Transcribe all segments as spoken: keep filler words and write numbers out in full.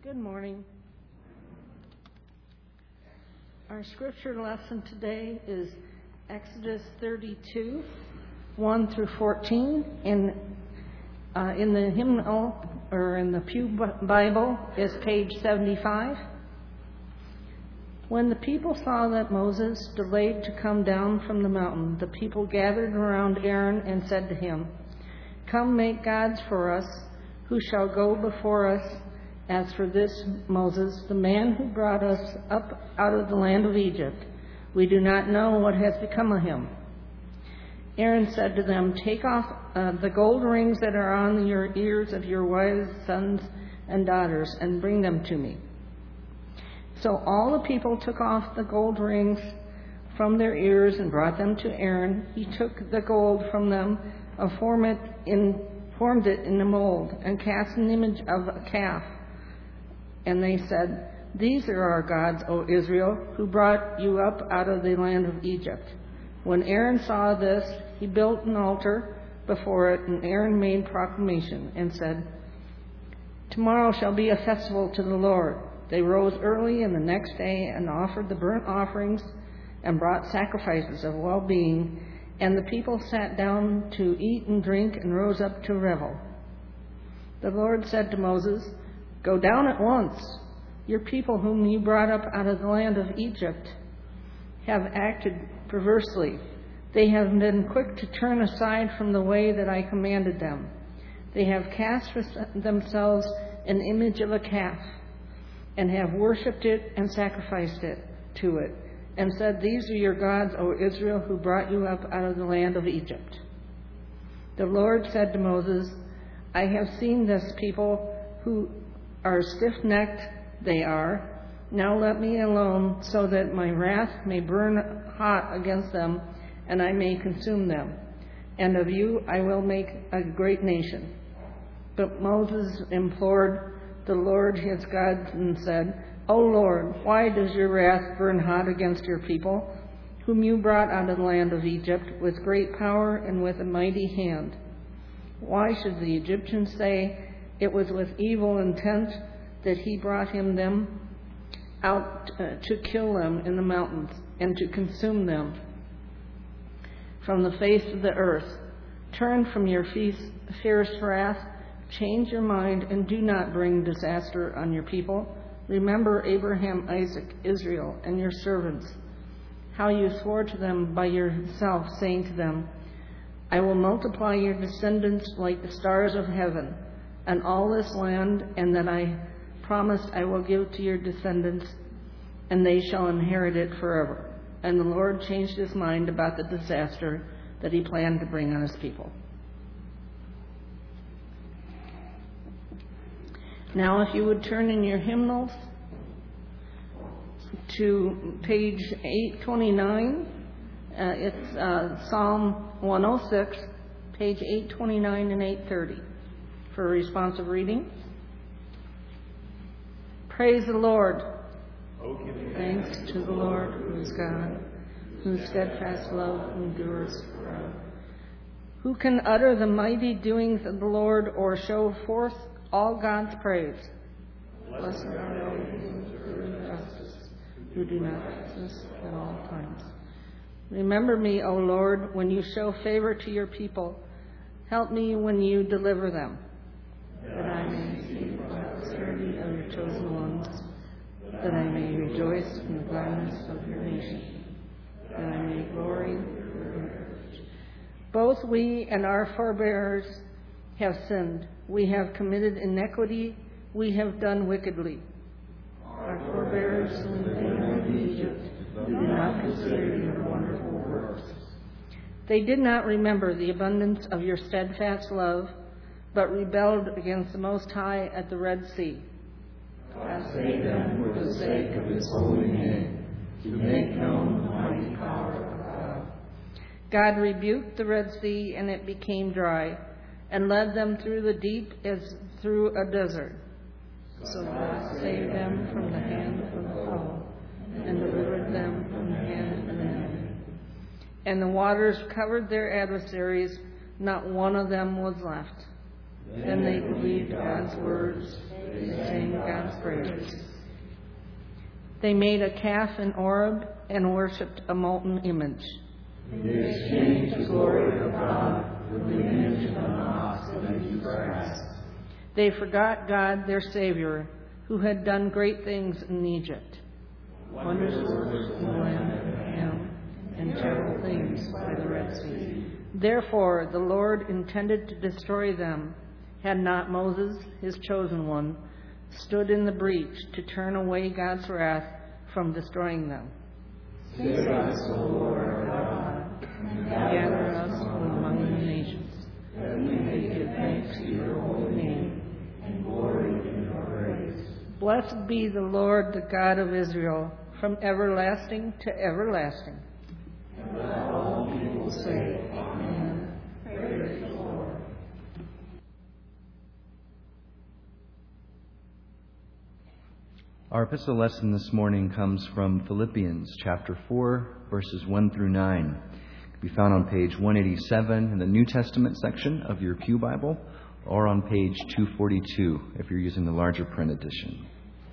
Good morning. Our scripture lesson today is Exodus thirty-two, one through fourteen. In, uh, in the hymnal, or in the Pew Bible, is page seventy-five. When the people saw that Moses delayed to come down from the mountain, the people gathered around Aaron and said to him, "Come, make gods for us, who shall go before us. As for this Moses, the man who brought us up out of the land of Egypt, we do not know what has become of him." Aaron said to them, "Take off uh, the gold rings that are on your ears of your wives, sons, and daughters, and bring them to me." So all the people took off the gold rings from their ears and brought them to Aaron. He took the gold from them, uh, formed it in, formed it in a mold, and cast an image of a calf. And they said, "These are our gods, O Israel, who brought you up out of the land of Egypt." When Aaron saw this, he built an altar before it, and Aaron made proclamation and said, "Tomorrow shall be a festival to the Lord." They rose early in the next day and offered the burnt offerings and brought sacrifices of well-being, and the people sat down to eat and drink and rose up to revel. The Lord said to Moses, "Go down at once. Your people whom you brought up out of the land of Egypt have acted perversely. They have been quick to turn aside from the way that I commanded them. They have cast for themselves an image of a calf and have worshipped it and sacrificed it to it, and said, 'These are your gods, O Israel, who brought you up out of the land of Egypt.' The Lord said to Moses, 'I have seen this people who are stiff-necked they are. Now let me alone, so that my wrath may burn hot against them, and I may consume them. And of you I will make a great nation.' But Moses implored the Lord his God and said, 'O Lord, why does your wrath burn hot against your people, whom you brought out of the land of Egypt with great power and with a mighty hand? Why should the Egyptians say, it was with evil intent that he brought him them out uh, to kill them in the mountains and to consume them from the face of the earth? Turn from your fierce wrath, change your mind, and do not bring disaster on your people. Remember Abraham, Isaac, Israel, and your servants, how you swore to them by yourself, saying to them, 'I will multiply your descendants like the stars of heaven, and all this land, and that I promised I will give to your descendants, and they shall inherit it forever.' And the Lord changed his mind about the disaster that he planned to bring on his people." Now, if you would turn in your hymnals to page eight twenty-nine, uh, it's uh, Psalm one oh six, page eight twenty-nine and eight thirty. For a responsive reading. Praise the Lord. Oh, give thanks to the Lord who is God, whose steadfast love endures forever. Who can utter the mighty doings of the Lord, or show forth all God's praise? Blessed are those who do justice, who do not resist at all times. Remember me, O Lord, when you show favor to your people. Help me when you deliver them, that I may see the prosperity of your chosen ones, that I may rejoice in the gladness of your nation, that I may glory in your heritage. Both we and our forebears have sinned. We have committed iniquity. We have done wickedly. Our forebears in the land of Egypt did not consider your wonderful works. They did not remember the abundance of your steadfast love, but rebelled against the Most High at the Red Sea. God save them for the sake of his holy name, to make known the mighty power of God. God rebuked the Red Sea, and it became dry, and led them through the deep as through a desert. So God saved them from the hand of the foe, and delivered them from the hand of the enemy. And the waters covered their adversaries, not one of them was left. Then they believed God's words, they sang God's praise. They made a calf in Oreb and worshipped a molten image. They exchanged the glory of God for the image of an ox that eats grass. They forgot God, their Savior, who had done great things in Egypt. Wonders worked in the land of Ham, and terrible things by the Red Sea. Therefore the Lord intended to destroy them, had not Moses, his chosen one, stood in the breach to turn away God's wrath from destroying them. Save us, O Lord our God, and Gather us from among the nations, that we may give thanks to your holy name and glory in your praise. Blessed be the Lord, the God of Israel, from everlasting to everlasting. And let all people say, Amen. Praise the Lord. Our epistle lesson this morning comes from Philippians chapter four, verses one through nine. It can be found on page one eighty-seven in the New Testament section of your Pew Bible, or on page two forty-two if you're using the larger print edition.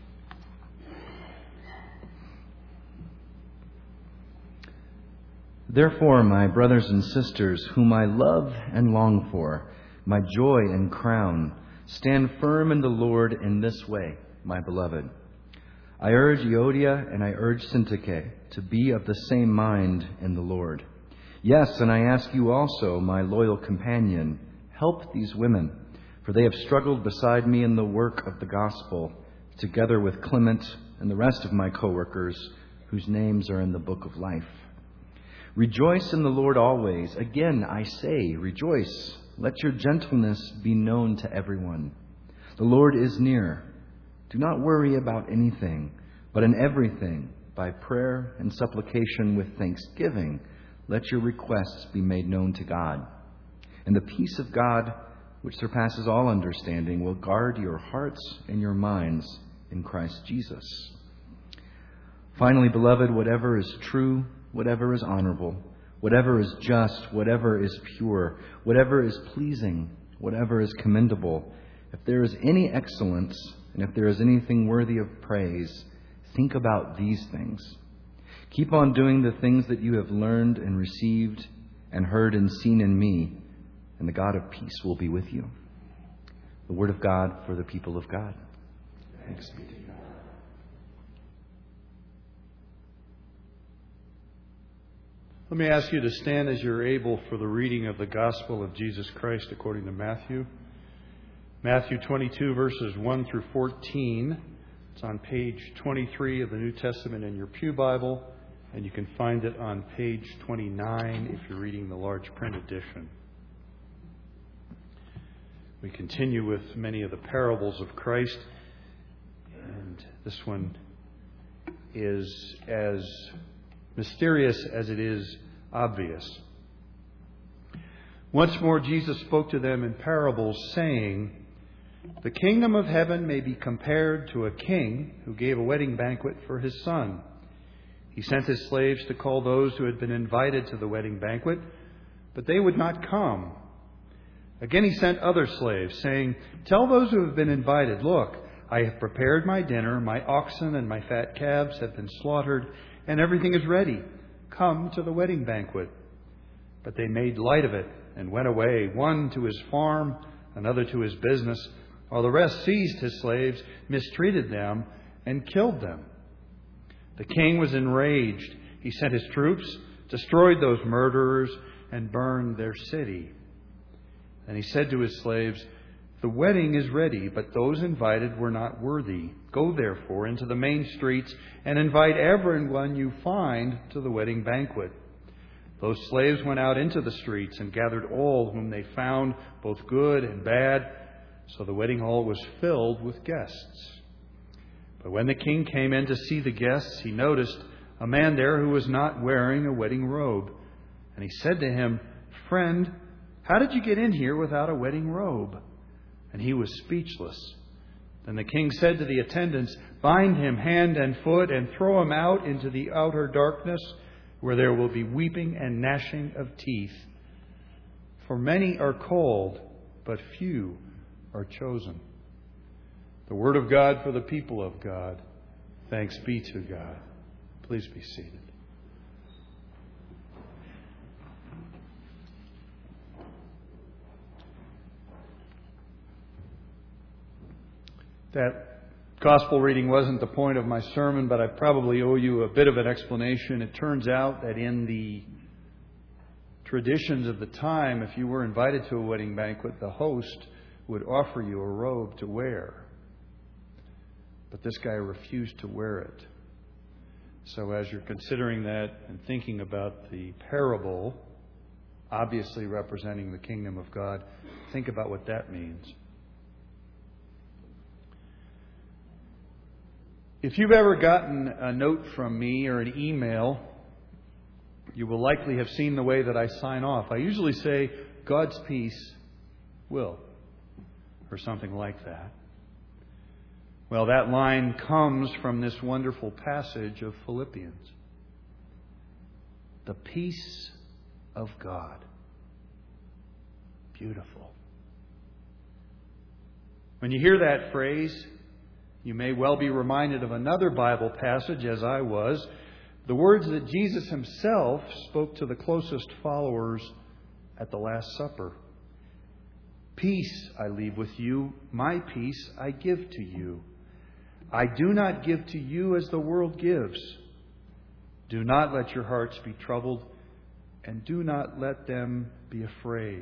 Therefore, my brothers and sisters, whom I love and long for, my joy and crown, stand firm in the Lord in this way, my beloved. I urge Euodia and I urge Syntyche to be of the same mind in the Lord. Yes, and I ask you also, my loyal companion, help these women, for they have struggled beside me in the work of the gospel, together with Clement and the rest of my co-workers, whose names are in the book of life. Rejoice in the Lord always. Again, I say, rejoice. Let your gentleness be known to everyone. The Lord is near. Do not worry about anything, but in everything, by prayer and supplication with thanksgiving, let your requests be made known to God. And the peace of God, which surpasses all understanding, will guard your hearts and your minds in Christ Jesus. Finally, beloved, whatever is true, whatever is honorable, whatever is just, whatever is pure, whatever is pleasing, whatever is commendable, if there is any excellence, and if there is anything worthy of praise, think about these things. Keep on doing the things that you have learned and received and heard and seen in me, and the God of peace will be with you. The word of God for the people of God. Thanks be to God. Let me ask you to stand as you're able for the reading of the Gospel of Jesus Christ according to Matthew. Matthew twenty-two, verses one through fourteen. It's on page twenty-three of the New Testament in your Pew Bible, and you can find it on page twenty-nine if you're reading the large print edition. We continue with many of the parables of Christ, and this one is as mysterious as it is obvious. Once more Jesus spoke to them in parables, saying, "The kingdom of heaven may be compared to a king who gave a wedding banquet for his son. He sent his slaves to call those who had been invited to the wedding banquet, but they would not come. Again he sent other slaves, saying, 'Tell those who have been invited, look, I have prepared my dinner, my oxen and my fat calves have been slaughtered, and everything is ready. Come to the wedding banquet.' But they made light of it and went away, one to his farm, another to his business, while the rest seized his slaves, mistreated them, and killed them. The king was enraged. He sent his troops, destroyed those murderers, and burned their city. And he said to his slaves, 'The wedding is ready, but those invited were not worthy. Go therefore into the main streets and invite everyone you find to the wedding banquet.' Those slaves went out into the streets and gathered all whom they found, both good and bad. So the wedding hall was filled with guests. But when the king came in to see the guests, he noticed a man there who was not wearing a wedding robe. And he said to him, 'Friend, how did you get in here without a wedding robe?' And he was speechless. Then the king said to the attendants, 'Bind him hand and foot and throw him out into the outer darkness, where there will be weeping and gnashing of teeth. For many are called, but few are chosen.'" The Word of God for the people of God. Thanks be to God. Please be seated. That gospel reading wasn't the point of my sermon, but I probably owe you a bit of an explanation. It turns out that in the traditions of the time, if you were invited to a wedding banquet, the host would offer you a robe to wear. But this guy refused to wear it. So as you're considering that and thinking about the parable, obviously representing the kingdom of God, think about what that means. If you've ever gotten a note from me or an email, you will likely have seen the way that I sign off. I usually say, God's peace will, or something like that. Well, that line comes from this wonderful passage of Philippians. The peace of God. Beautiful. When you hear that phrase, you may well be reminded of another Bible passage, as I was, the words that Jesus himself spoke to the closest followers at the Last Supper. Peace I leave with you, my peace I give to you. I do not give to you as the world gives. Do not let your hearts be troubled, and do not let them be afraid.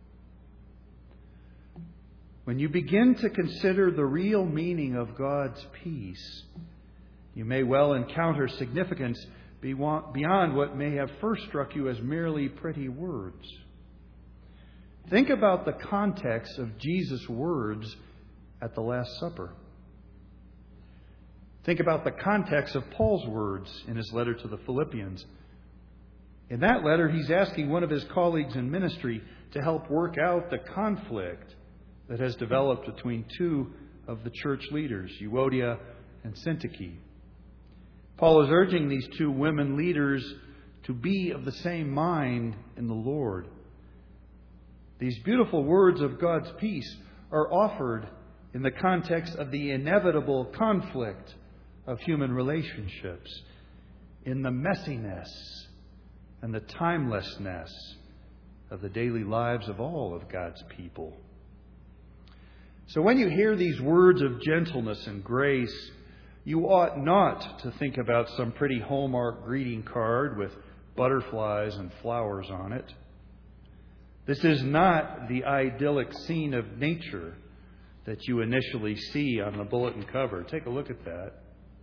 When you begin to consider the real meaning of God's peace, you may well encounter significance beyond what may have first struck you as merely pretty words. Think about the context of Jesus' words at the Last Supper. Think about the context of Paul's words in his letter to the Philippians. In that letter, he's asking one of his colleagues in ministry to help work out the conflict that has developed between two of the church leaders, Euodia and Syntyche. Paul is urging these two women leaders to be of the same mind in the Lord. These beautiful words of God's peace are offered in the context of the inevitable conflict of human relationships, in the messiness and the timelessness of the daily lives of all of God's people. So when you hear these words of gentleness and grace, you ought not to think about some pretty Hallmark greeting card with butterflies and flowers on it. This is not the idyllic scene of nature that you initially see on the bulletin cover. Take a look at that.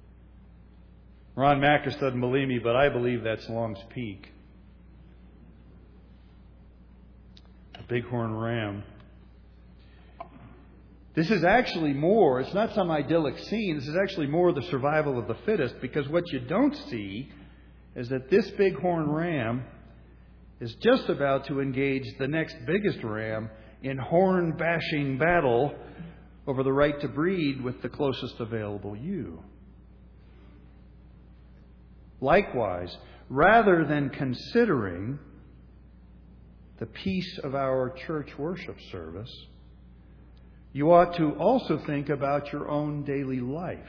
Ron Mackus doesn't believe me, but I believe that's Long's Peak. A bighorn ram. This is actually more, it's not some idyllic scene, this is actually more the survival of the fittest, because what you don't see is that this bighorn ram is just about to engage the next biggest ram in horn-bashing battle over the right to breed with the closest available ewe. Likewise, rather than considering the peace of our church worship service, you ought to also think about your own daily life.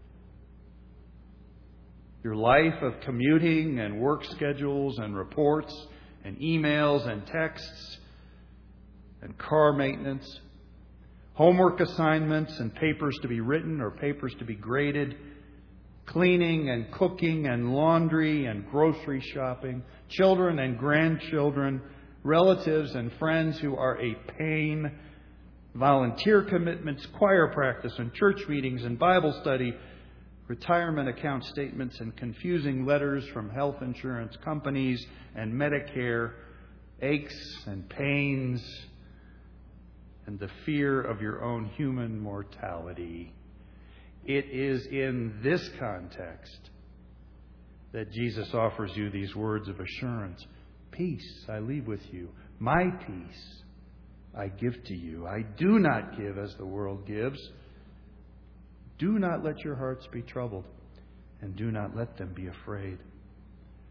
Your life of commuting and work schedules and reports and emails and texts and car maintenance, homework assignments and papers to be written or papers to be graded, cleaning and cooking and laundry and grocery shopping, children and grandchildren, relatives and friends who are a pain, volunteer commitments, choir practice and church meetings and Bible study, retirement account statements and confusing letters from health insurance companies and Medicare, aches and pains, and the fear of your own human mortality. It is in this context that Jesus offers you these words of assurance. Peace I leave with you. My peace I give to you. I do not give as the world gives. Do not let your hearts be troubled, and do not let them be afraid.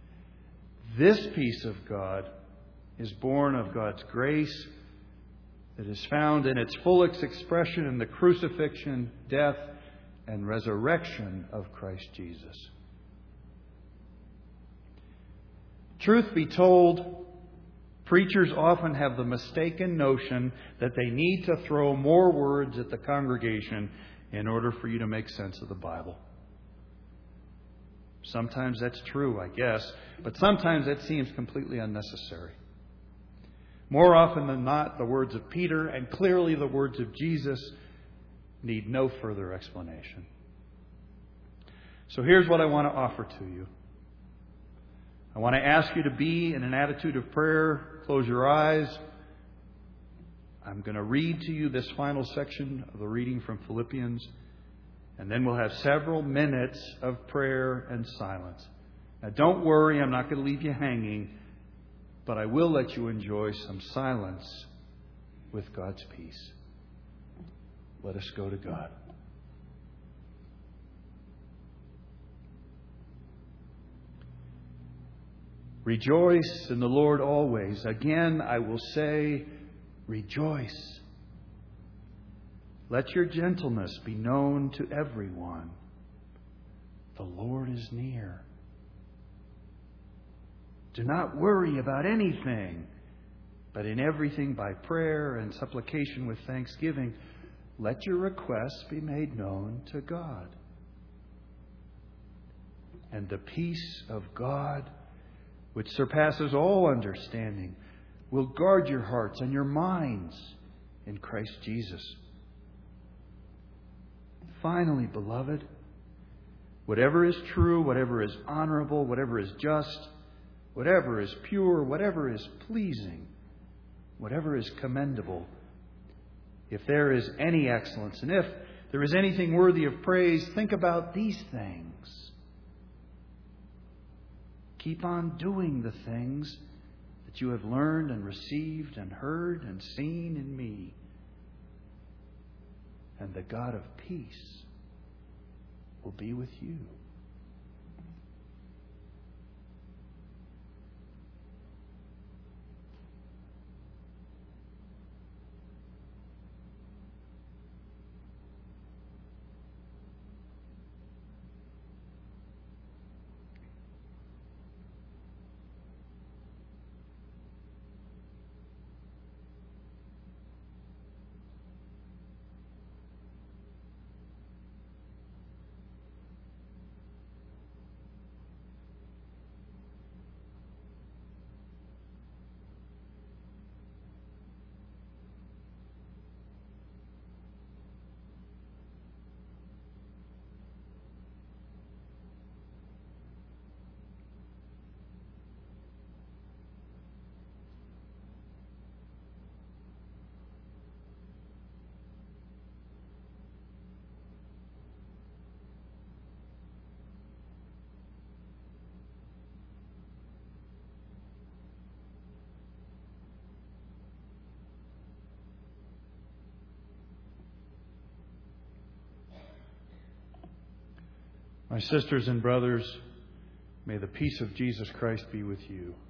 This peace of God is born of God's grace that is found in its fullest expression in the crucifixion, death, and resurrection of Christ Jesus. Truth be told, preachers often have the mistaken notion that they need to throw more words at the congregation in order for you to make sense of the Bible. Sometimes that's true, I guess, but sometimes that seems completely unnecessary. More often than not, the words of Peter and clearly the words of Jesus need no further explanation. So here's what I want to offer to you. I want to ask you to be in an attitude of prayer. Close your eyes. I'm going to read to you this final section of the reading from Philippians, and then we'll have several minutes of prayer and silence. Now, don't worry, I'm not going to leave you hanging, but I will let you enjoy some silence with God's peace. Let us go to God. Rejoice in the Lord always. Again, I will say, rejoice. Let your gentleness be known to everyone. The Lord is near. Do not worry about anything, but in everything by prayer and supplication with thanksgiving, let your requests be made known to God. And the peace of God, which surpasses all understanding, will guard your hearts and your minds in Christ Jesus. Finally, beloved, whatever is true, whatever is honorable, whatever is just, whatever is pure, whatever is pleasing, whatever is commendable, if there is any excellence, and if there is anything worthy of praise, think about these things. Keep on doing the things that you have learned and received and heard and seen in me. And the God of peace will be with you. My sisters and brothers, may the peace of Jesus Christ be with you.